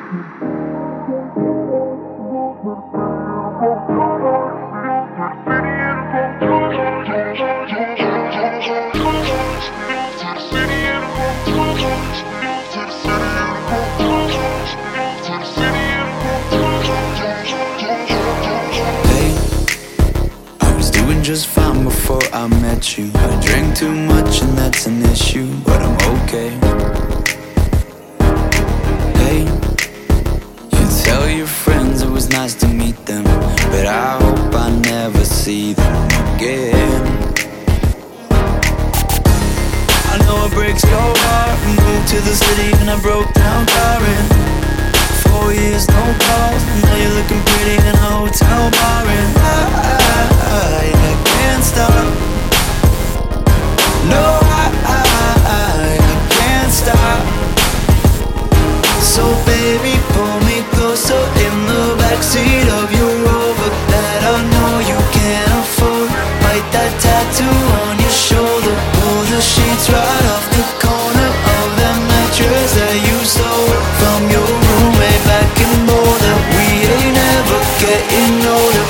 Just fine before I met you. I drink too much and that's an issue, but I'm okay. Hey, you tell your friends it was nice to meet them, but I hope I never see them again. I know it breaks your heart. Moved to the city and I broke down crying. 4 years, no calls. Now you're looking pretty in a hotel bar, and I can't stop. No, I can't stop. So baby, pull me closer in the backseat of your Rover that I know you can't afford. Bite that tattoo on your shoulder. Pull the sheets right off the corner of that mattress that you stole from your roommate back in Boulder. We ain't ever getting older.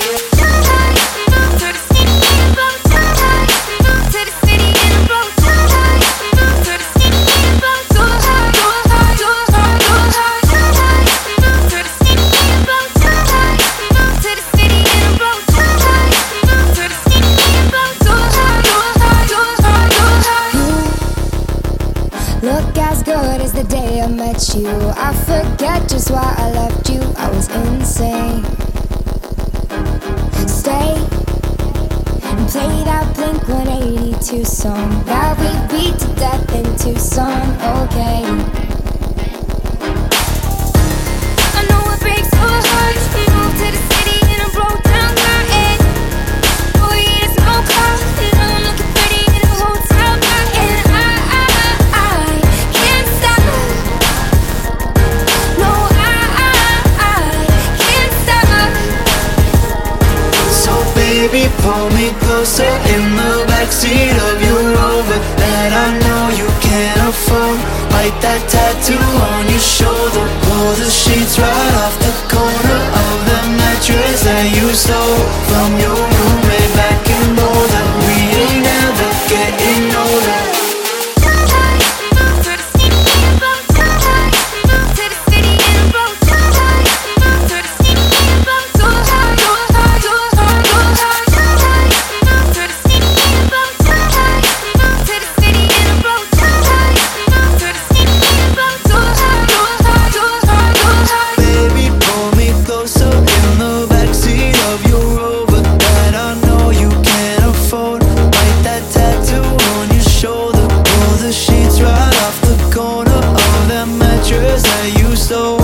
Look as good as the day I met you. I forget just why I left you. I was insane. Stay and play that Blink-182 song that we beat to death in Tucson. Okay. I know it breaks your heart. We moved to the city and I broke down crying. 4 years, no call. And I'm looking pretty in a hotel bar, and I can't stop. No, I can't stop. So baby, pull me closer in the backseat of your Rover that I know you can't afford. Bite that tattoo on your shoulder. Pull the sheets right off the corner of that mattress that you stole from your roommate back in Boulder. We ain't ever getting older. Right off the corner of that mattress that you stole